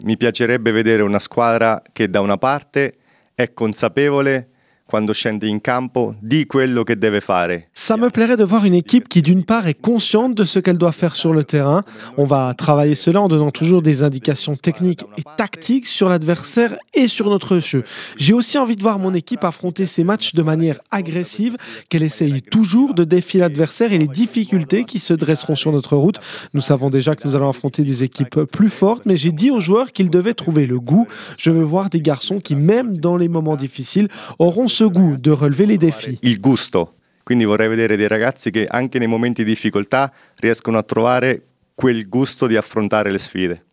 mi piacerebbe vedere una squadra che da una parte è consapevole quando scende in campo di quello che deve fare. Ça me plairait de voir une équipe qui, d'une part, est consciente de ce qu'elle doit faire sur le terrain. On va travailler cela en donnant toujours des indications techniques et tactiques sur l'adversaire et sur notre jeu. J'ai aussi envie de voir mon équipe affronter ces matchs de manière agressive, qu'elle essaye toujours de défier l'adversaire et les difficultés qui se dresseront sur notre route. Nous savons déjà que nous allons affronter des équipes plus fortes, mais j'ai dit aux joueurs qu'ils devaient trouver le goût. Je veux voir des garçons qui, même dans les moments difficiles, auront ce goût de relever les défis. Il gusto. Quindi vorrei vedere dei ragazzi che anche nei momenti di difficoltà riescono a trovare quel gusto di affrontare le sfide.